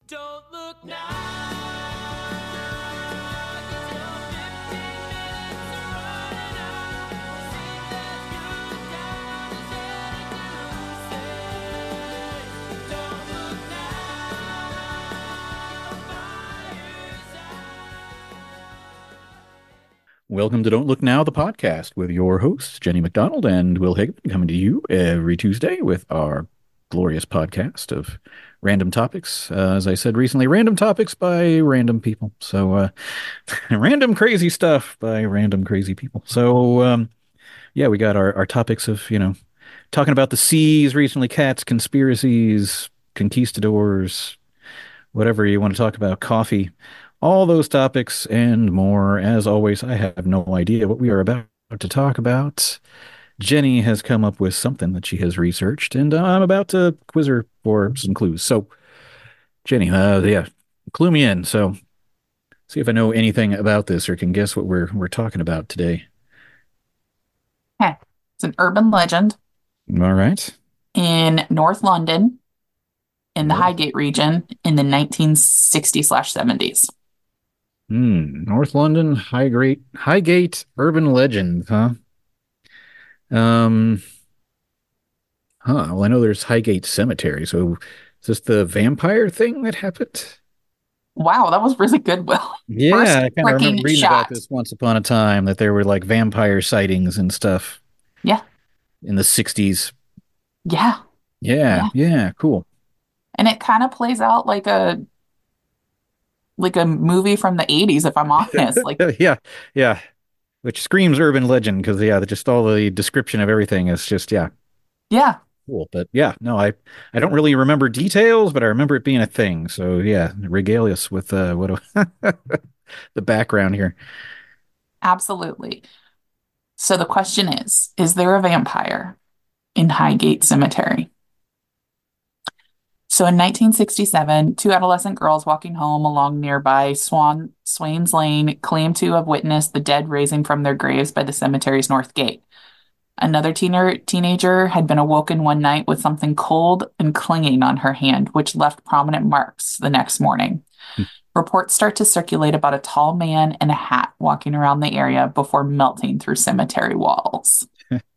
Don't look now, 'cause your 15 minutes are running out. See that good time is headed to say, don't look now, fire's out. Welcome to Don't Look Now, the podcast with your hosts, Jenny McDonald and Will Higginson, coming to you every Tuesday with our glorious podcast of random topics. As I said recently, random topics by random people. So, random crazy stuff by random crazy people. So, yeah, we got our topics of, talking about the seas recently, cats, conspiracies, conquistadors, whatever you want to talk about, coffee, all those topics and more. As always, I have no idea what we are about to talk about. Jenny has come up with something that she has researched, and I'm about to quiz her for some clues. So, Jenny, yeah, clue me in. So, see if I know anything about this or can guess what we're talking about today. Okay. It's an urban legend All right. in North London in the North. Highgate region in the 1960s/70s. North London, Highgate urban legend, huh? Um, Well, I know there's Highgate Cemetery. So is this the vampire thing that happened? Wow, that was really good, Will. Yeah, First I kind of remember freaking reading about shot. this once upon a time that there were like vampire sightings and stuff Yeah, in the 60s. yeah, Yeah, yeah. yeah, cool. And it kind of plays out like a movie from the 80s, if I'm honest. Like, Yeah, yeah, which screams urban legend because yeah, just all the description of everything is just yeah, yeah, cool. But yeah, no, I don't really remember details, but I remember it being a thing. So yeah, regale us with the background here. absolutely. So the question is there a vampire in Highgate Cemetery? So in 1967, two adolescent girls walking home along nearby Swains Lane claimed to have witnessed the dead raising from their graves by the cemetery's north gate. Another teenager had been awoken one night with something cold and clinging on her hand, which left prominent marks the next morning. Reports start to circulate about a tall man in a hat walking around the area before melting through cemetery walls.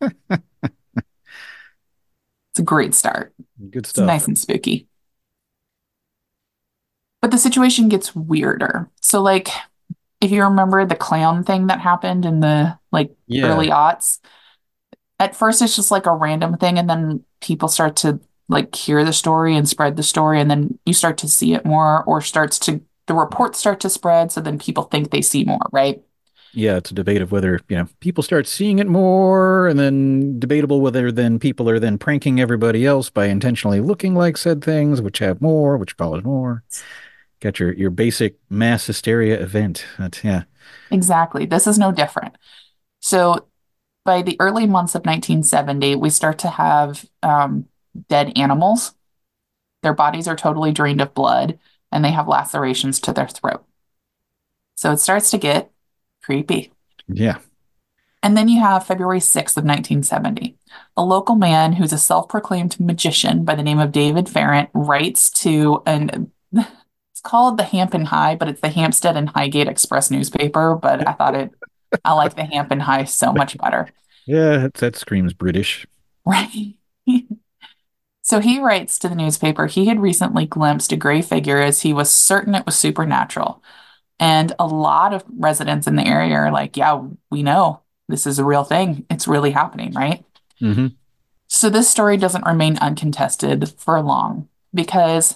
It's a great start. Good It's stuff. nice and spooky. But the situation gets weirder. So, like, if you remember the clown thing that happened in the Yeah, early aughts, at first it's just like a random thing, and then people start to like hear the story and spread the story, and then you start to see it more, or the reports start to spread, so then people think they see more, right? yeah, it's a debate of whether, people start seeing it more and then debatable whether then people are then pranking everybody else by intentionally looking like said things, which have more, which cause more. Got your basic mass hysteria event. That's yeah. Exactly. This is no different. So by the early months of 1970, we start to have dead animals. Their bodies are totally drained of blood and they have lacerations to their throat. So it starts to get creepy. Yeah. And then you have February 6th of 1970. A local man who's a self-proclaimed magician by the name of David Farrant writes to an it's called the Hampton High, but it's the Hampstead and Highgate Express newspaper, but I like the Hampton High so much better. Yeah, that screams British. Right. So he writes to the newspaper he had recently glimpsed a gray figure as he was certain it was supernatural. And a lot of residents in the area are like, yeah, we know this is a real thing. It's really happening, right? Hmm. So this story doesn't remain uncontested for long because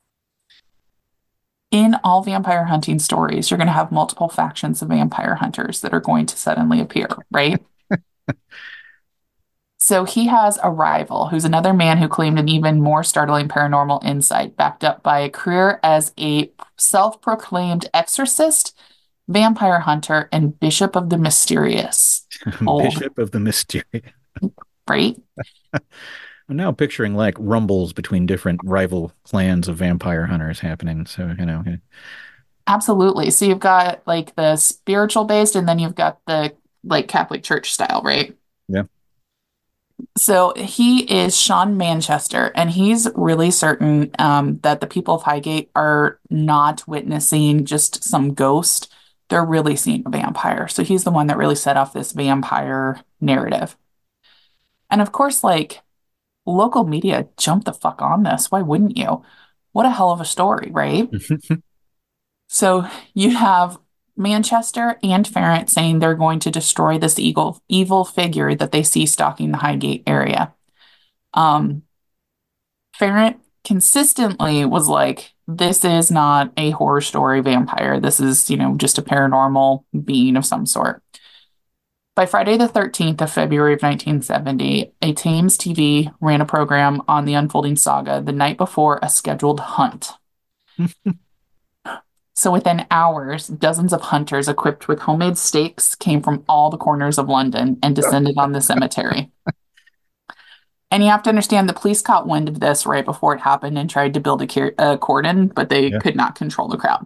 in all vampire hunting stories, you're going to have multiple factions of vampire hunters that are going to suddenly appear, right? So he has a rival who's another man who claimed an even more startling paranormal insight, backed up by a career as a self-proclaimed exorcist, vampire hunter, and bishop of the mysterious. Old, Bishop of the Mystery. right? I'm now picturing like rumbles between different rival clans of vampire hunters happening. So, yeah. Absolutely. So you've got like the spiritual based, and then you've got the like Catholic Church style, right? Yeah. So he is Sean Manchester, and he's really certain that the people of Highgate are not witnessing just some ghost. They're really seeing a vampire. So he's the one that really set off this vampire narrative. And of course, like local media jumped the fuck on this. Why wouldn't you? What a hell of a story, right? So you have Manchester and Ferrant saying they're going to destroy this evil figure that they see stalking the Highgate area. Um, Ferrant consistently was like, this is not a horror story vampire. This is, just a paranormal being of some sort. By Friday the 13th of February of 1970, a Thames TV ran a program on the unfolding saga the night before a scheduled hunt. So within hours, dozens of hunters equipped with homemade stakes came from all the corners of London and descended on the cemetery. And you have to understand the police caught wind of this right before it happened and tried to build a cordon, but they Yeah. could not control the crowd.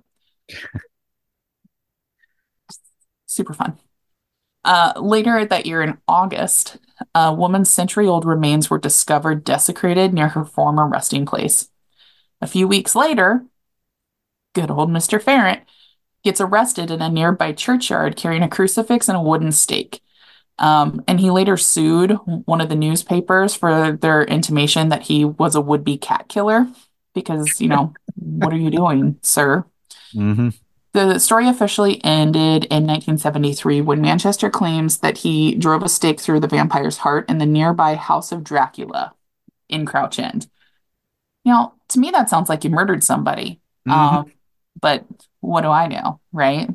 Super fun. Later that year in August, a woman's century-old remains were discovered desecrated near her former resting place. A few weeks later, good old Mr. Ferrant gets arrested in a nearby churchyard carrying a crucifix and a wooden stake. And he later sued one of the newspapers for their intimation that he was a would-be cat killer because, what are you doing, sir? Hmm. The story officially ended in 1973 when Manchester claims that he drove a stake through the vampire's heart in the nearby House of Dracula in Crouch End. Now, to me, that sounds like you murdered somebody. Hmm. But what do I know, right?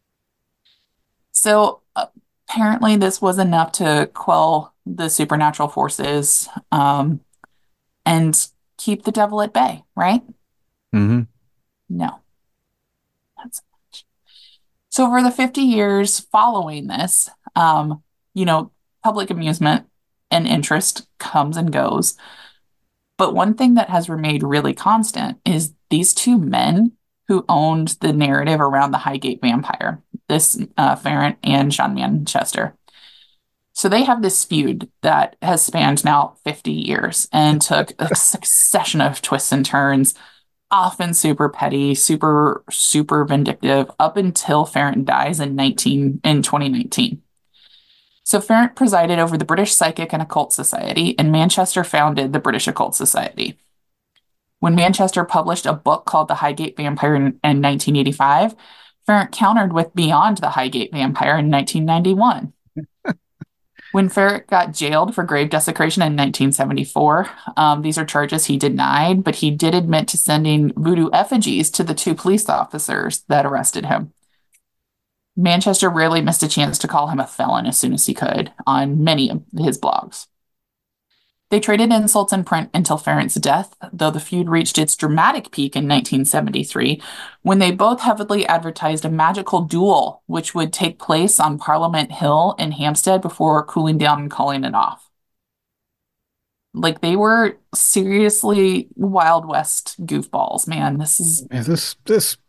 So apparently, this was enough to quell the supernatural forces and keep the devil at bay, right? Hmm. No, that's so. Over the 50 years following this, you know, public amusement and interest comes and goes. But one thing that has remained really constant is these two men who owned the narrative around the Highgate vampire, this Farrant and Sean Manchester. So they have this feud that has spanned now 50 years and took a succession of twists and turns, often super petty, super, super vindictive, up until Farrant dies in 2019. So Farrant presided over the British Psychic and Occult Society, and Manchester founded the British Occult Society. When Manchester published a book called The Highgate Vampire in 1985, Farrant countered with Beyond the Highgate Vampire in 1991. When Farrant got jailed for grave desecration in 1974, these are charges he denied, but he did admit to sending voodoo effigies to the two police officers that arrested him. Manchester rarely missed a chance to call him a felon as soon as he could on many of his blogs. They traded insults in print until Farrant's death, though the feud reached its dramatic peak in 1973 when they both heavily advertised a magical duel which would take place on Parliament Hill in Hampstead before cooling down and calling it off. Like they were seriously Wild West goofballs, man. This is This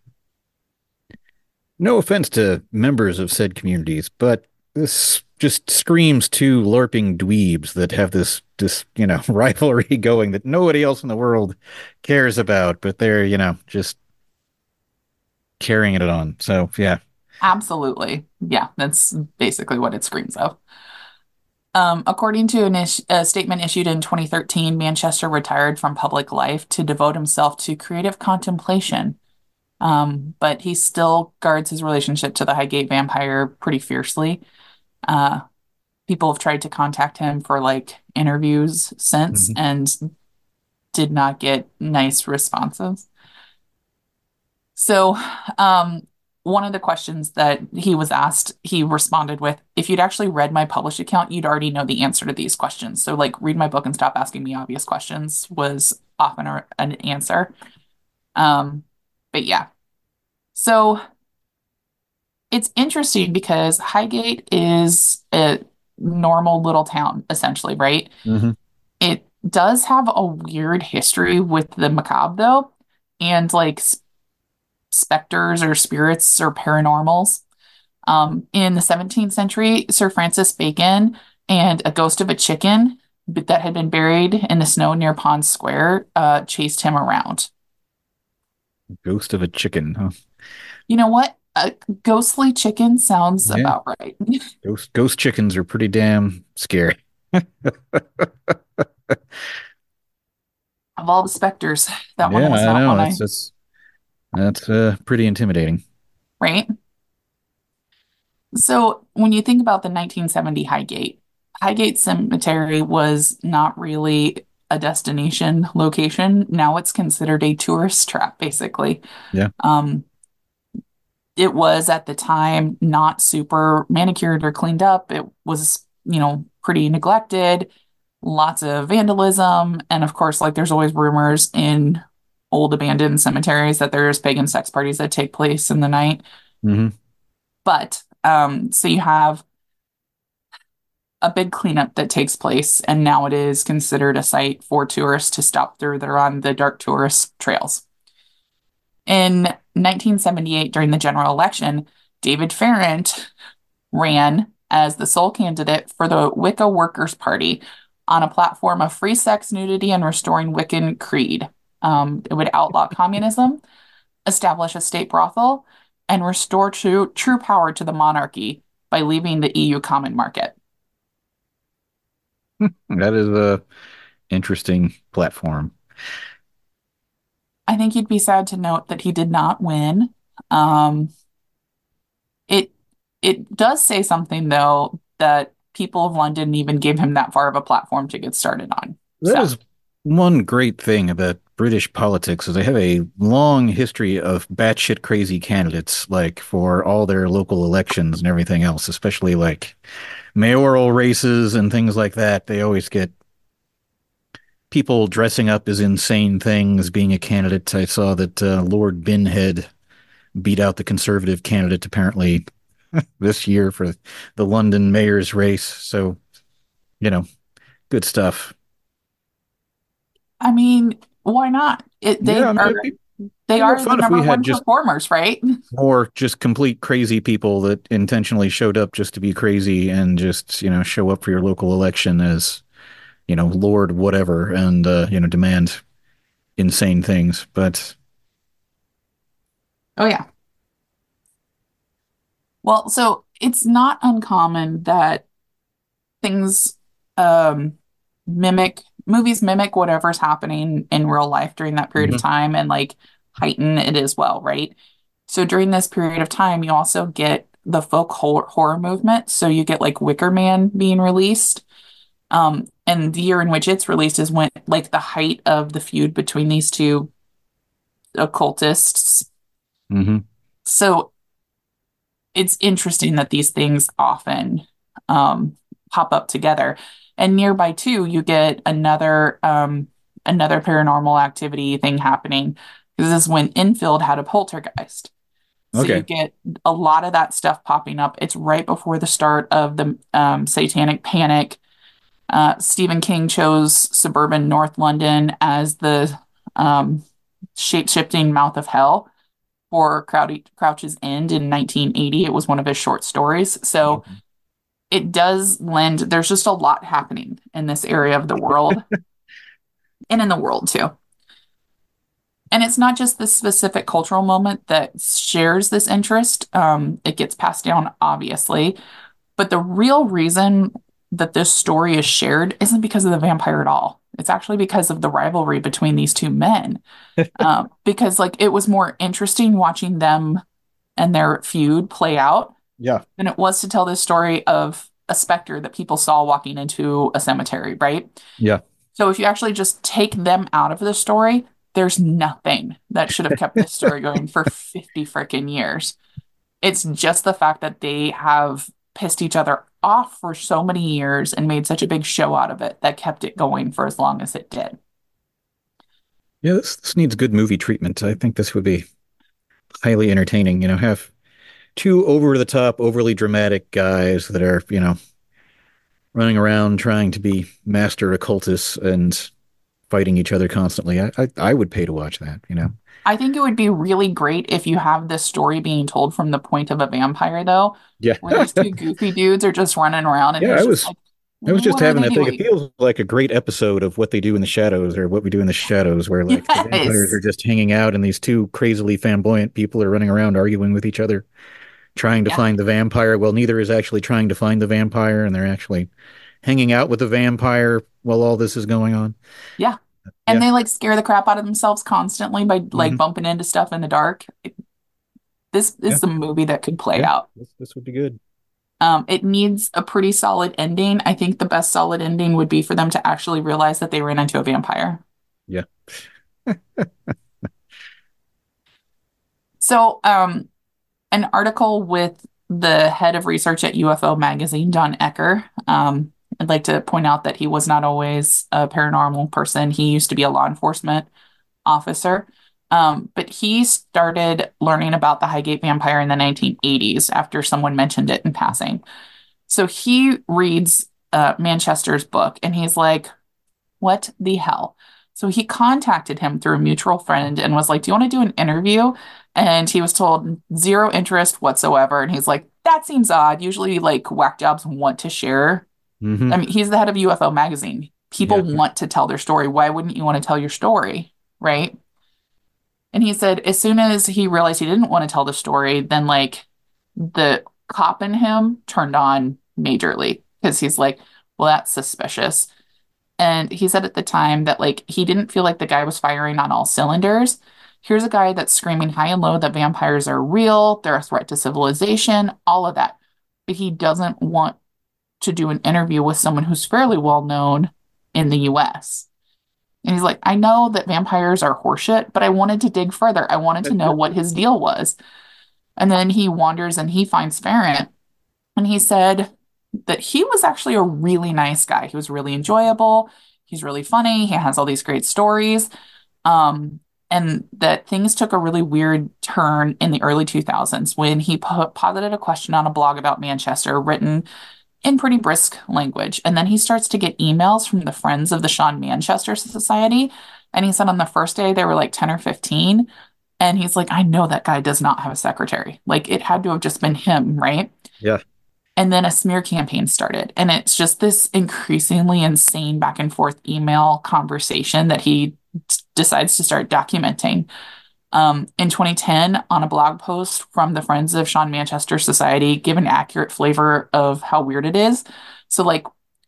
no offense to members of said communities, but this just screams two LARPing dweebs that have this rivalry going that nobody else in the world cares about, but they're, just carrying it on. So yeah. absolutely, yeah, that's basically what it screams of. According to a statement issued in 2013, Manchester retired from public life to devote himself to creative contemplation. But he still guards his relationship to the Highgate vampire pretty fiercely. Uh, People have tried to contact him for like interviews since Mhm. and did not get nice responses. So, one of the questions that he was asked, he responded with, if you'd actually read my published account, you'd already know the answer to these questions. So, like, read my book and stop asking me obvious questions was often an answer. But yeah. So, it's interesting because Highgate is a normal little town, essentially, right? Mhm. It does have a weird history with the macabre, though, and like specters or spirits or paranormals. In the 17th century, Sir Francis Bacon and A Ghost of a Chicken that had been buried in the snow near Pond Square chased him around. Ghost of a chicken, huh? You know what? A ghostly chicken sounds Yeah. about right. Ghost chickens are pretty damn scary. Of all the specters, that one Yeah, was I not know. one That's pretty intimidating. right? So when you think about the 1970 Highgate Cemetery was not really a destination location. Now it's considered a tourist trap, basically. Yeah. Um, it was at the time not super manicured or cleaned up. It was, pretty neglected, lots of vandalism, and of course, like there's always rumors in old abandoned cemeteries that there's pagan sex parties that take place in the night. Hmm. But so you have a big cleanup that takes place, and now it is considered a site for tourists to stop through that are on the dark tourist trails. In 1978, during the general election, David Farrant ran as the sole candidate for the Wicca Workers' Party on a platform of free sex, nudity, and restoring Wiccan creed. It would outlaw communism, establish a state brothel, and restore true power to the monarchy by leaving the EU common market. That is a interesting platform. I think you'd be sad to note that he did not win. Um, it it does say something though that people of London even gave him that far of a platform to get started on. That So, is one great thing about British politics is they have a long history of batshit crazy candidates, like for all their local elections and everything else, especially like mayoral races and things like that. They always get people dressing up as insane things being a candidate. I saw that Lord Binhead beat out the Conservative candidate apparently this year for the London mayor's race. So, you know, good stuff. I mean, why not? It Yeah, I mean, they be more are the fun if we number had one just performers, right? more just complete crazy people that intentionally showed up just to be crazy and just, show up for your local election as, Lord whatever and, demand insane things. But Oh yeah. Well, so it's not uncommon that things um movies mimic whatever's happening in real life during that period of mhm. time and like heighten it as well, right? So during this period of time, you also get the folk horror movement. So you get like Wicker Man being released. And the year in which it's released is when like the height of the feud between these two occultists. Mhm. So it's interesting that these things often um, pop up together. And nearby too, you get another paranormal activity thing happening. This is when Enfield had a poltergeist. So you Okay. get a lot of that stuff popping up. It's right before the start of the Satanic Panic. Stephen King chose suburban North London as the um, shape-shifting mouth of hell for Crouch's End in 1980. It was one of his short stories. So it does lend, there's just a lot happening in this area of the world and in the world too. And it's not just this specific cultural moment that shares this interest. It gets passed down, obviously. But the real reason that this story is shared isn't because of the vampire at all. It's actually because of the rivalry between these two men. Because like it was more interesting watching them and their feud play out Yeah. than it was to tell this story of a specter that people saw walking into a cemetery, right? Yeah. So if you actually just take them out of the story, there's nothing that should have kept this story going for 50 freaking years. It's just the fact that they have pissed each other off for so many years and made such a big show out of it that kept it going for as long as it did. Yeah, this needs good movie treatment. I think this would be highly entertaining, have two over the top, overly dramatic guys that are, running around trying to be master occultists and fighting each other constantly. I would pay to watch that. I think it would be really great if you have this story being told from the point of a vampire, though, Yeah. where these two goofy dudes are just running around and Yeah, he's I just was like, I was just What are having they that thing. It doing? feels like a great episode of What They Do in the Shadows or What We Do in the Shadows, where like the vampires are Yes. just hanging out and these two crazily flamboyant people are running around arguing with each other, trying to Yeah. find the vampire. Well, neither is actually trying to find the vampire, and they're actually hanging out with the vampire while all this is going on. Yeah. And Yeah. they like scare the crap out of themselves constantly by like Hmm. bumping into stuff in the dark. This Yeah. is a movie that could play Yeah. out. This would be good. It needs a pretty solid ending. I think the best solid ending would be for them to actually realize that they ran into a vampire. Yeah. So, an article with the head of research at UFO Magazine, John Ecker. I'd like to point out that he was not always a paranormal person. He used to be a law enforcement officer. But he started learning about the Highgate vampire in the 1980s after someone mentioned it in passing. So he reads Manchester's book and he's like, what the hell? So he contacted him through a mutual friend and was like, do you want to do an interview? And he was told zero interest whatsoever. And he's like, that seems odd. Usually, like, whack jobs want to share. Hmm. I mean, he's the head of UFO magazine. People Yeah. want to tell their story. Why wouldn't you want to tell your story? Right. And he said, as soon as he realized he didn't want to tell the story, then like the cop in him turned on majorly because he's like, well, that's suspicious. And he said at the time that like he didn't feel like the guy was firing on all cylinders. Here's a guy that's screaming high and low that vampires are real, they're a threat to civilization, all of that. But he doesn't want to do an interview with someone who's fairly well known in the US. And he's like, I know that vampires are horseshit, but I wanted to dig further. I wanted to know what his deal was. And then he wanders and he finds Farron. And he said that he was actually a really nice guy. He was really enjoyable. He's really funny. He has all these great stories. Um, and that things took a really weird turn in the early 2000s when he posited a question on a blog about Manchester written in pretty brisk language. And then he starts to get emails from the Friends of the Sean Manchester Society. And he said on the first day there were like 10 or 15. And he's like, I know that guy does not have a secretary. Like it had to have just been him, right? Yeah. And then a smear campaign started. And it's just this increasingly insane back and forth email conversation that he decides to start documenting. In 2010, on a blog post from the Friends of Sean Manchester Society, give an accurate flavor of how weird it is. So, like,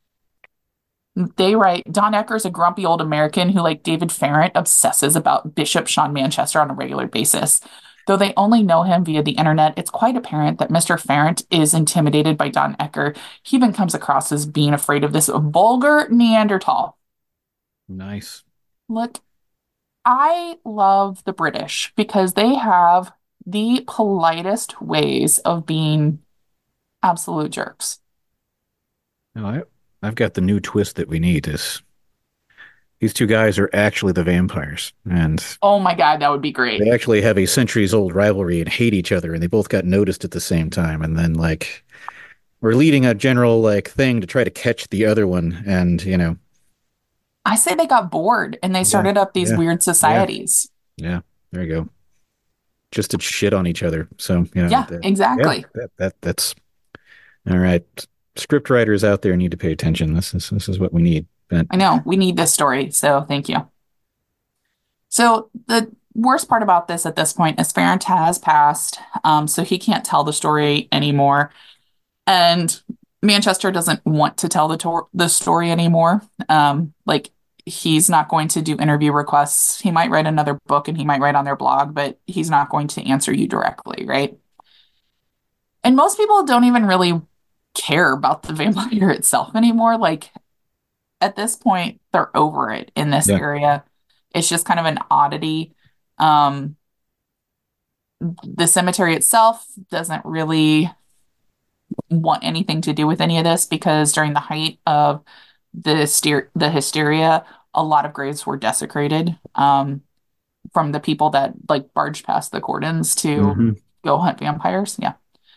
they write Don Ecker's a grumpy old American who, like David Farrant, obsesses about Bishop Sean Manchester on a regular basis. Though they only know him via the internet, it's quite apparent that Mr. Farrant is intimidated by Don Ecker. He even comes across as being afraid of this vulgar Neanderthal. Nice. Look, I love the British because they have the politest ways of being absolute jerks. No, I've got the new twist that we need is these two guys are actually the vampires, and Oh my God, that would be great. they actually have a centuries old rivalry and hate each other, and they both got noticed at the same time. And then like we're leading a general like thing to try to catch the other one, and I say they got bored and they yeah, started up these yeah, weird yeah, societies. yeah. There you go. Just to shit on each other. So Yeah, yeah, exactly. that's all right. Script writers out there need to pay attention. This is what we need. But I know we need this story, so thank you. So the worst part about this at this point is Farrant has passed, so he can't tell the story anymore. And Manchester doesn't want to tell the story anymore. Like he's not going to do interview requests. He might write another book and he might write on their blog, but he's not going to answer you directly, right? And most people don't even really care about the vampire itself anymore. Like at this point, they're over it in this yeah, area. It's just kind of an oddity. Um, the cemetery itself doesn't really want anything to do with any of this because during the height of the hysteria, a lot of graves were desecrated from the people that like barged past the cordons to hmm go hunt vampires. Yeah.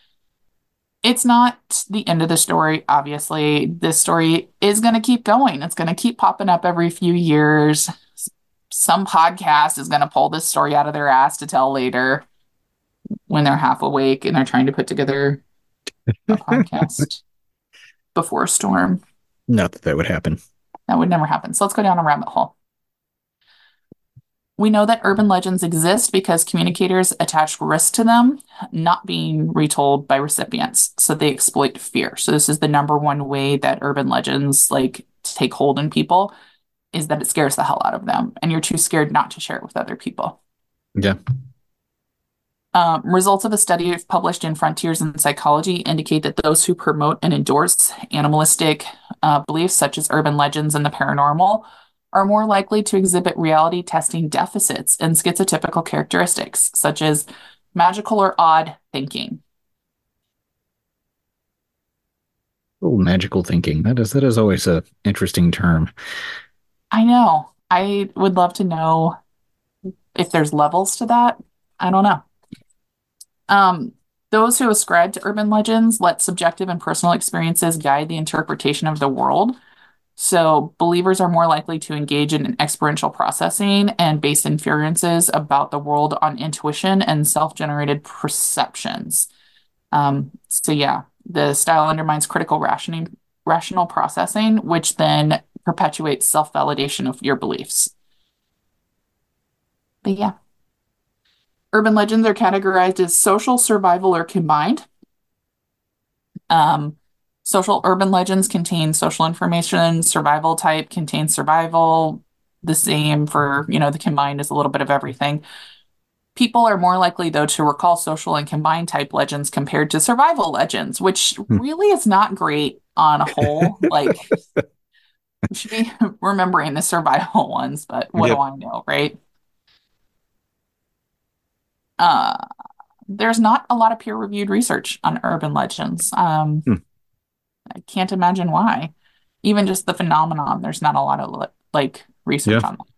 It's not the end of the story, obviously. This story is going to keep going. It's going to keep popping up every few years. Some podcast is going to pull this story out of their ass to tell later when they're half awake and they're trying to put together a podcast before a storm. Not that that would happen. That would never happen. So let's go down a rabbit hole. We know that urban legends exist because communicators attach risk to them not being retold by recipients. So they exploit fear. So this is the number one way that urban legends like take hold in people is that it scares the hell out of them and you're too scared not to share it with other people. Yeah. Results of a study published in Frontiers in Psychology indicate that those who promote and endorse animalistic beliefs, such as urban legends and the paranormal, are more likely to exhibit reality testing deficits and schizotypical characteristics, such as magical or odd thinking. Oh, magical thinking. That is always a interesting term. I know. I would love to know if there's levels to that. I don't know. Um, those who ascribe to urban legends let subjective and personal experiences guide the interpretation of the world. So believers are more likely to engage in an experiential processing and base inferences about the world on intuition and self-generated perceptions. So yeah, the style undermines critical rational processing, which then perpetuates self-validation of your beliefs. But yeah, urban legends are categorized as social, survival, or combined. Um, Social urban legends contain social information, survival type contains survival. The same for, the combined is a little bit of everything. People are more likely, though, to recall social and combined type legends compared to survival legends, which Hmm. really is not great on a whole. Like, we should be remembering the survival ones, but what do Yep. I know, right? Uh, there's not a lot of peer-reviewed research on urban legends. Hmm. I can't imagine why. Even just the phenomenon, there's not a lot of like research Yeah. on that.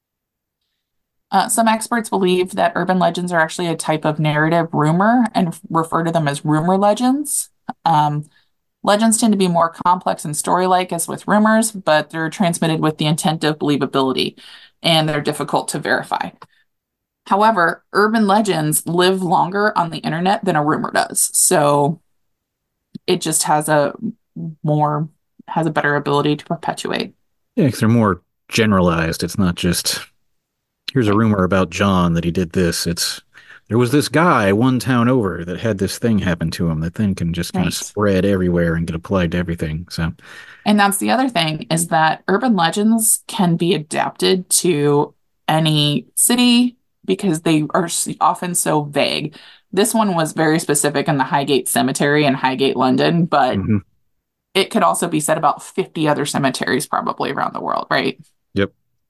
Some experts believe that urban legends are actually a type of narrative rumor and refer to them as rumor legends. Um, Legends tend to be more complex and story-like as with rumors, but they're transmitted with the intent of believability, and they're difficult to verify. However, urban legends live longer on the internet than a rumor does. So it just more has a better ability to perpetuate. Yeah, 'cause they're more generalized. It's not just here's a Right. rumor about John that he did this. It's there was this guy one town over that had this thing happen to him that then can just kind of Right. spread everywhere and get applied to everything. So, And that's the other thing is that urban legends can be adapted to any city because they are often so vague. This one was very specific in the Highgate Cemetery in Highgate, London, but mhm. it could also be said about 50 other cemeteries probably around the world, right? Yep.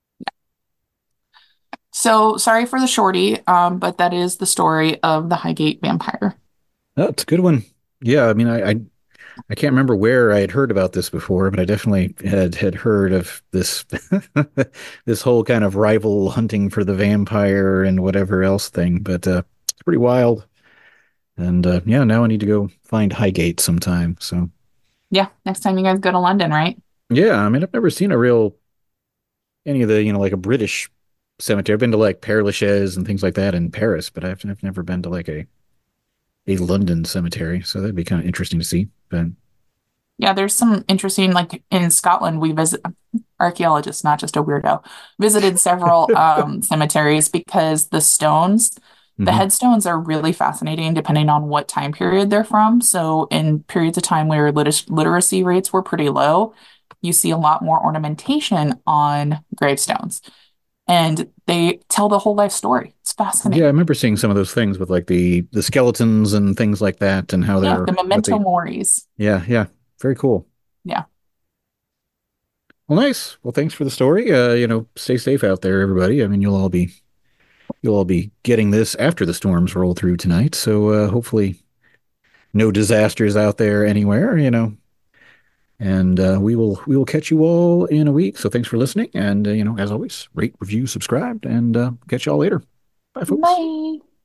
So sorry for the shorty, but that is the story of the Highgate vampire. That's a good one. Yeah, I mean, I can't remember where I had heard about this before, but I definitely had heard of this this whole kind of rival hunting for the vampire and whatever else thing. But it's pretty wild. And yeah, now I need to go find Highgate sometime. So Yeah, next time you guys go to London, right? yeah, I mean, I've never seen a real any of the like a British cemetery. I've been to like Père Lachaise and things like that in Paris, but I've never been to like a London cemetery. So that'd be kind of interesting to see. But Yeah, there's some interesting, like in Scotland, we visit archaeologists, not just a weirdo, visited several cemeteries because the mhm. headstones are really fascinating depending on what time period they're from. So, in periods of time where literacy rates were pretty low, you see a lot more ornamentation on gravestones, and they tell the whole life story. It's Yeah, I fascinating. remember seeing some of those things with like the skeletons and things like that and how Yeah, they're the what memento they moris. yeah, yeah. Very cool. Yeah. Well, nice. Well, thanks for the story. Stay safe out there, everybody. I mean, you'll all be getting this after the storms roll through tonight. So hopefully no disasters out there anywhere. And we will catch you all in a week. So thanks for listening. And as always, rate, review, subscribe, and catch y'all later. Bye, folks. Bye.